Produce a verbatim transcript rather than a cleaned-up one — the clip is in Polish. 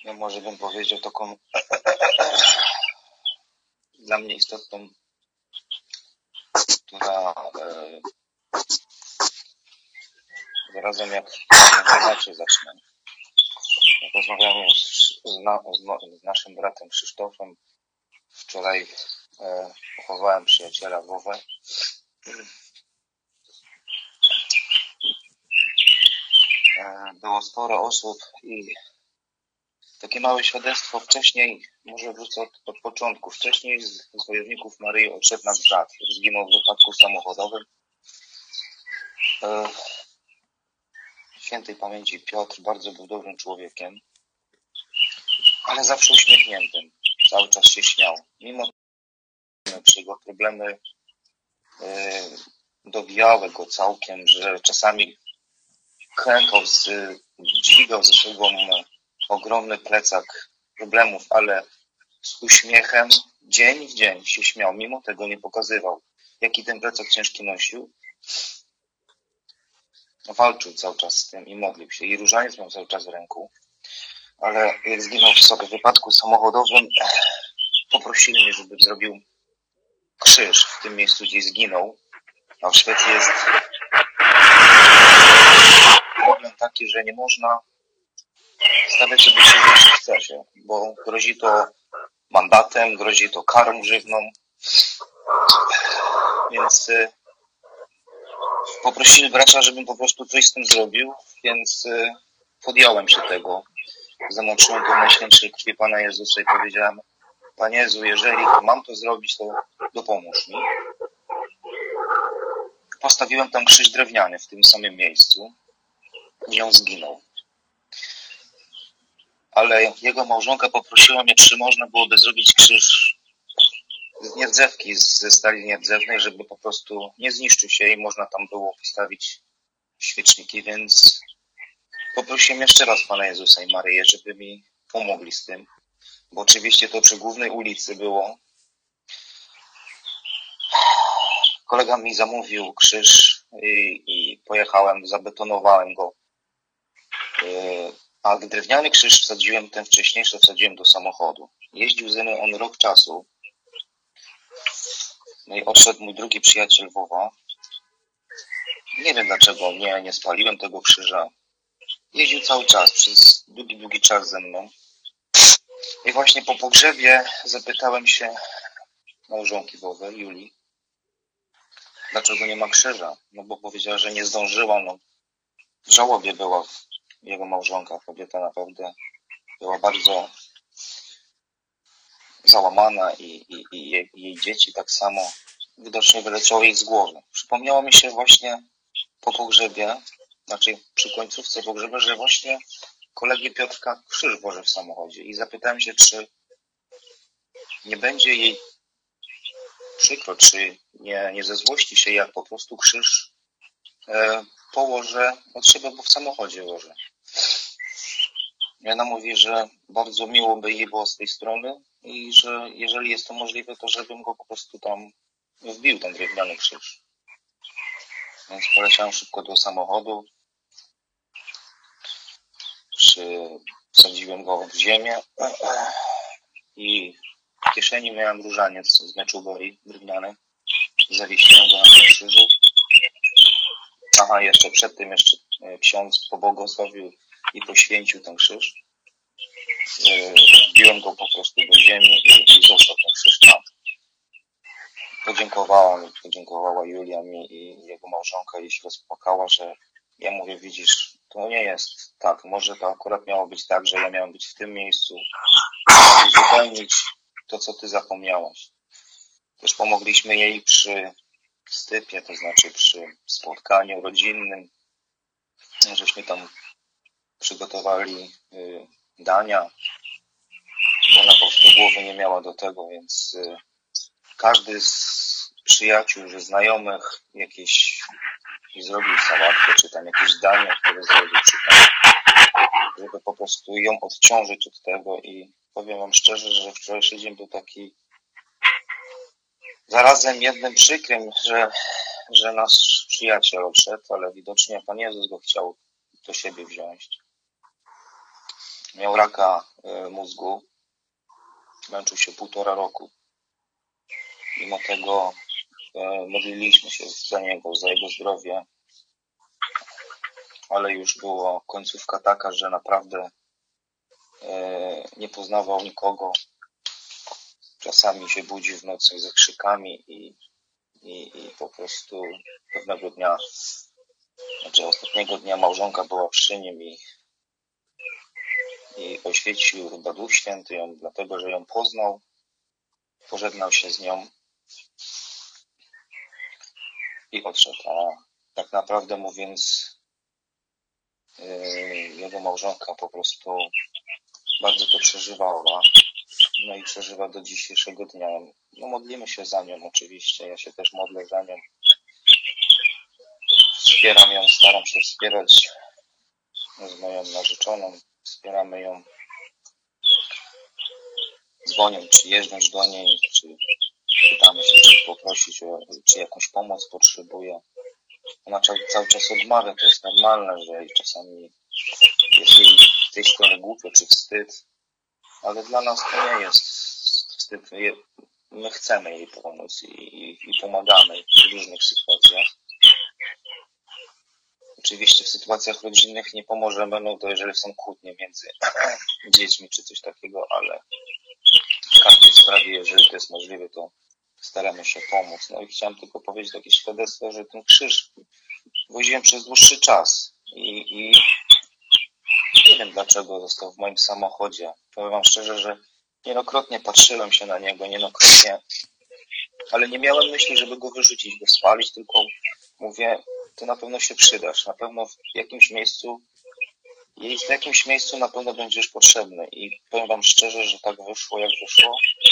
no może bym powiedział taką dla mnie istotną, która e, zarazem jak inaczej zacznę. Jak rozmawiałem z, z, na, z, z naszym bratem Krzysztofem, wczoraj e, pochowałem przyjaciela Wowę. E, było sporo osób i takie małe świadectwo wcześniej, może wrócę od, od początku. Wcześniej z, z wojowników Maryi odszedł nasz brat. Zginął w wypadku samochodowym. E, świętej pamięci Piotr bardzo był dobrym człowiekiem, ale zawsze uśmiechniętym. Cały czas się śmiał. Mimo że jego problemy e, dobijały go całkiem, że czasami klękał, z, dźwigał ze sobą ogromny plecak problemów, ale z uśmiechem dzień w dzień się śmiał, mimo tego nie pokazywał, jaki ten plecak ciężki nosił. Walczył cały czas z tym i modlił się. I różaniec miał cały czas w ręku. Ale jak zginął sobie w wypadku samochodowym, poprosili mnie, żebym zrobił krzyż w tym miejscu, gdzie zginął. A w Szwecji jest problem taki, że nie można stawiać sobie krzyża, jeśli chce się, bo grozi to mandatem, grozi to karą grzywną. Więc y, poprosili bracia, żebym po prostu coś z tym zrobił, więc y, podjąłem się tego. Zamoczyłem to w Najświętszej krwi Pana Jezusa i powiedziałem: Panie Jezu, jeżeli mam to zrobić, to dopomóż mi. Postawiłem tam krzyż drewniany w tym samym miejscu, gdzie on zginął. Ale jego małżonka poprosiła mnie, czy można byłoby zrobić krzyż z nierdzewki, ze stali nierdzewnej, żeby po prostu nie zniszczył się i można tam było postawić świeczniki, więc poprosiłem jeszcze raz Pana Jezusa i Maryję, żeby mi pomogli z tym, bo oczywiście to przy głównej ulicy było. Kolega mi zamówił krzyż i, i pojechałem, zabetonowałem go. A drewniany krzyż wsadziłem, ten wcześniejszy wsadziłem do samochodu. Jeździł ze mną on rok czasu. No i odszedł mój drugi przyjaciel Wowa. Nie wiem dlaczego nie, nie spaliłem tego krzyża. Jeździł cały czas, przez długi, długi czas ze mną. I właśnie po pogrzebie zapytałem się małżonki Wowy, Julii, dlaczego nie ma krzyża. No bo powiedziała, że nie zdążyła. No, w żałobie była jego małżonka. Kobieta naprawdę była bardzo załamana i, i, i jej, jej dzieci tak samo. Widocznie wyleciało jej z głowy. Przypomniało mi się właśnie po pogrzebie, znaczy przy końcówce pogrzebia, że właśnie kolegi Piotrka krzyż włoży w samochodzie i zapytałem się, czy nie będzie jej przykro, czy nie, nie zezłości się, jak po prostu krzyż e, położę od siebie, bo w samochodzie łożę. I ona mówi, że bardzo miło by jej było z tej strony i że jeżeli jest to możliwe, to żebym go po prostu tam wbił, ten drewniany krzyż. Więc poleciałem szybko do samochodu, przy, wsadziłem go w ziemię i w kieszeni miałem różaniec z Meczugorji drewniany. Zawiesiłem go na tym krzyżu. Aha, jeszcze przed tym jeszcze ksiądz pobłogosławił i poświęcił ten krzyż. Wbiłem go po prostu do ziemi i, i został ten krzyż tam. Podziękowała, podziękowała Julia mi i jego małżonka i się rozpłakała, że ja mówię, widzisz, to nie jest tak. Może to akurat miało być tak, że ja miałem być w tym miejscu, uzupełnić to, co ty zapomniałaś. Też pomogliśmy jej przy stypie, to znaczy przy spotkaniu rodzinnym. Żeśmy tam przygotowali y, dania, bo ona po prostu głowy nie miała do tego, więc y, każdy z przyjaciół, że znajomych jakieś zrobił sałatkę, czy tam jakieś dania, które zrobił, czy tam, żeby po prostu ją odciążyć od tego i powiem wam szczerze, że wczorajszy dzień był taki zarazem jednym przykrym, że, że nasz przyjaciel odszedł, ale widocznie Pan Jezus go chciał do siebie wziąć. miał raka mózgu, męczył się półtora roku. Mimo tego modliliśmy się za niego, za jego zdrowie, ale już była końcówka taka, że naprawdę nie poznawał nikogo. Czasami się budzi w nocy ze krzykami i, i, i po prostu pewnego dnia, znaczy ostatniego dnia małżonka była przy nim i, i oświecił chyba Duch Święty ją, dlatego że ją poznał, pożegnał się z nią i odszedł. A tak naprawdę mówiąc, jego małżonka po prostu bardzo to przeżywała. No i przeżywa do dzisiejszego dnia. No modlimy się za nią oczywiście. Ja się też modlę za nią. Wspieram ją, staram się wspierać z moją narzeczoną. Wspieramy ją. Dzwonię, czy jeżdżąc do niej, czy pytamy się, czy poprosić o, czy jakąś pomoc potrzebuje. Ona cały czas odmawia, to jest normalne, że czasami jest jej z tej strony głupio, czy wstyd, ale dla nas to nie jest wstyd. My chcemy jej pomóc i, i, i pomagamy w różnych sytuacjach. Oczywiście w sytuacjach rodzinnych nie pomożemy, no to jeżeli są kłótnie między dziećmi czy coś takiego, ale w każdej sprawie, jeżeli to jest możliwe, to staramy się pomóc. No i chciałem tylko powiedzieć takie świadectwo, że ten krzyż woziłem przez dłuższy czas i, i nie wiem dlaczego został w moim samochodzie. Powiem wam szczerze, że niejednokrotnie patrzyłem się na niego, niejednokrotnie, ale nie miałem myśli, żeby go wyrzucić, go spalić, tylko mówię, ty na pewno się przydasz, na pewno w jakimś miejscu, w jakimś miejscu na pewno będziesz potrzebny i powiem wam szczerze, że tak wyszło, jak wyszło.